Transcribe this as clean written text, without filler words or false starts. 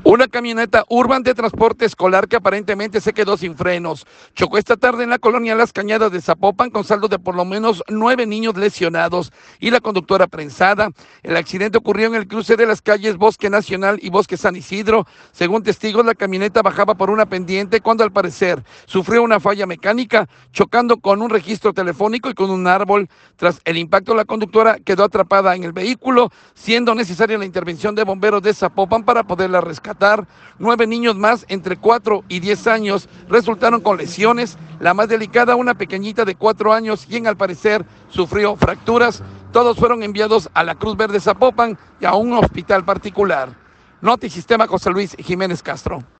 Una camioneta Urban de transporte escolar que aparentemente se quedó sin frenos chocó esta tarde en la colonia Las Cañadas de Zapopan con saldo de por lo menos 9 niños lesionados y la conductora prensada. El accidente ocurrió en el cruce de las calles Bosque Nacional y Bosque San Isidro. Según testigos, la camioneta bajaba por una pendiente cuando al parecer sufrió una falla mecánica, chocando con un registro telefónico y con un árbol. Tras el impacto, la conductora quedó atrapada en el vehículo, siendo necesaria la intervención de bomberos de Zapopan para poderla rescatar. 9 niños más, entre 4 y 10 años, resultaron con lesiones. La más delicada, una pequeñita de 4 años, quien al parecer sufrió fracturas. Todos fueron enviados a la Cruz Verde Zapopan y a un hospital particular. Notisistema, José Luis Jiménez Castro.